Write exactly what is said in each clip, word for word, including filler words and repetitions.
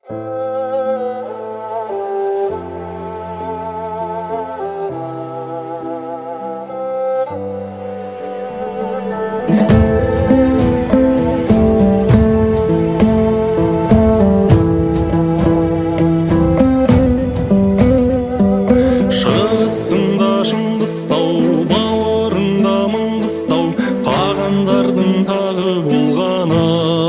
Шығысыңда Шыңғыстау, бауырыңда Маңғыстау, қағандардың тағы болғаны.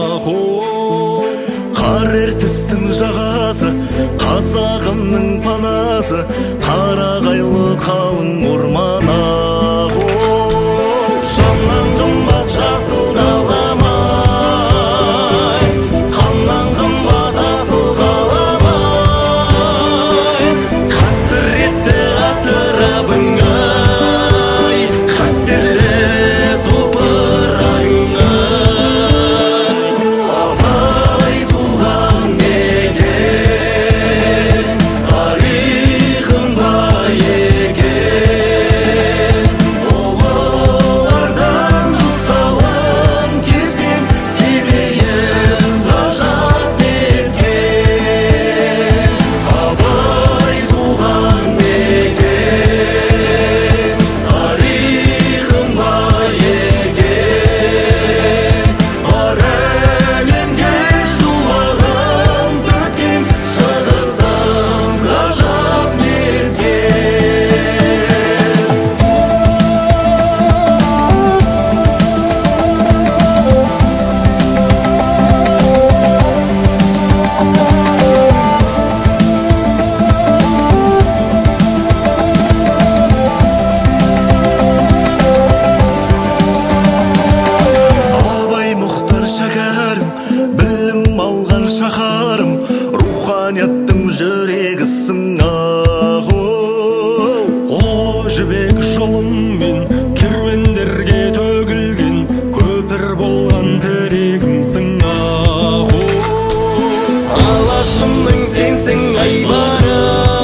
Қар ертістің жағасы, қазағымның панасы, қарағайлы қалың орманы. Жаннан қымбат жасыл далам-ай, қаннан қымбат асыл қалам-ай. Қасіретті атырабың-ай, қастерлі топырағың-ай. Абай туған мекен, тарихым бай екен. Ұлылардан тұсауын кезген, семейім ғажап неткен. Абай туған мекен, тарихым бай екен. Бар әлемге шуағын төккен, шығысым ғажап неткен. Абай Мұхтар шәкәрім, білім алған шаһарым, руханияттың жүрегісің ағу. Ұлы жібек жолымен керуендерге төгілген, көпір болған тірегімсің ағу. Алашымның сенсің айбары,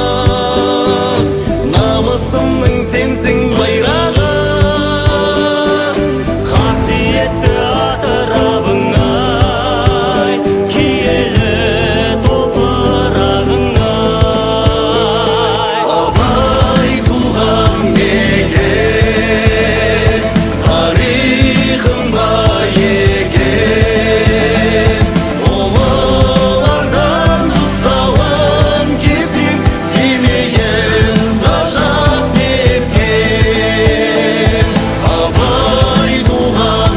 намысымның сенсің байрағы. Қасиетті атырабың-ай, киелі топырағың-ай. Абай туған мекен, тарихым бай екен. Ұлылардан тұсауын кезген, семейім ғажап неткен. Абай туған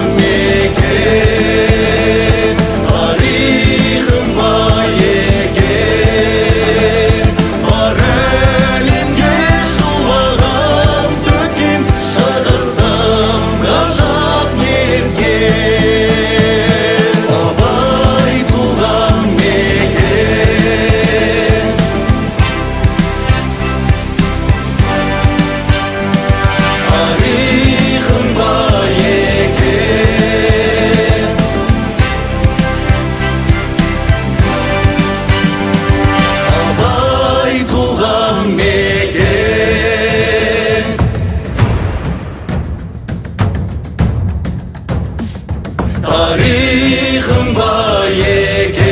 мекен, тарихым бай екен. Бар әлемге шуағын төккен, шығысым ғажап неткен. Абай туған мекен, тарихым бай екен. Абай туған мекен, тарихым бай екен.